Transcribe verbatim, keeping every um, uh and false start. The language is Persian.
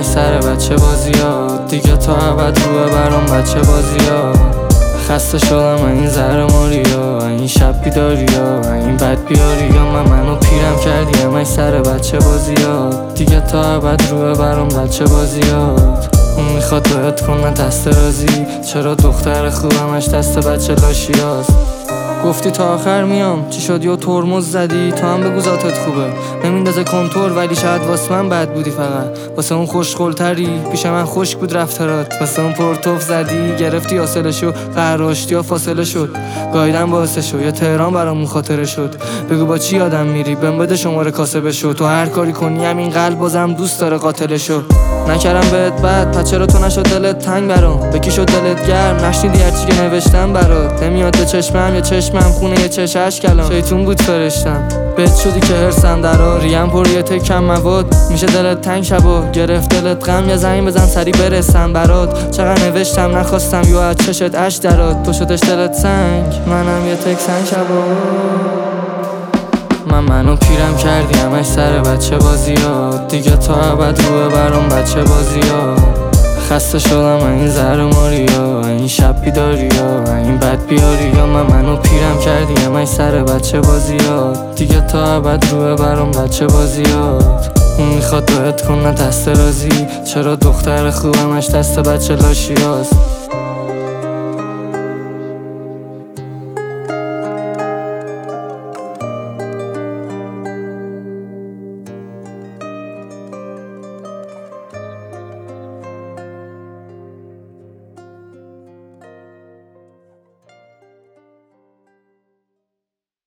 همش سر بچه بازیا، دیگه تا ابد روه برام بچه بازیا. خسته شدم این زهر ماریا، این شب بیداریا، این بد بیاریا. من منو پیرم کردی همش سر بچه بازیا، دیگه تا ابد روه برام بچه بازیات. اون میخواد باید کنه دست رازی، چرا دختر خوبمش دست بچه لاشیاست. گفتی تا آخر میام، چی شد یا ترمز زدی؟ تو هم بگو ذاتت خوبه، نمیندازه کنتور ولی شاید واسه من بد بودی. فقط واسه اون خوشقلتری پیش من خشک بود رفتارات، واسه اون پرتوف زدی گرفتی حاصلشو، قهراشتی یا فاصله شد. گایدن باعث شو یا تهران برامون خاطره شد. بگو با چی آدم میری بهم بده شماره کاسبه شو. تو هر کاری کنی همین قلب بازم دوست داره قاتلشو. نکردم بهت بد پس چرا تو نشد دلت تنگ برام؟ به کی شد دلت گرم نشنیدی هرچی که نوشتم برات؟ نمیاد به چشمم یا چشمم خونه یه چشش کلام، شیطون بود فرشتم. بهت شدی که هرسم درا، ریم پر یه تکم مواد. میشه دلت تنگ شبا گرفت دلت غم، یا زنگ بزن سری برسم برات. چقدر نوشتم نخواستم یا از چشت اش درات، تو شدش دلت سنگ منم یه تک سنگ شبا. من منو پیرم کردی همش سر بچه بازیا، دیگه تا ابد روه برام بچه بازیا. خسته شدم این زهر ماریا، این شب بیداریا، این بد بیاریا. من منو پیرم کردی همش سر بچه بازیا، دیگه تا ابد روه برام بچه بازیات. اون میخواد باید کنه دست رازی، چرا دختر خوبمش دست بچه لاشیاست.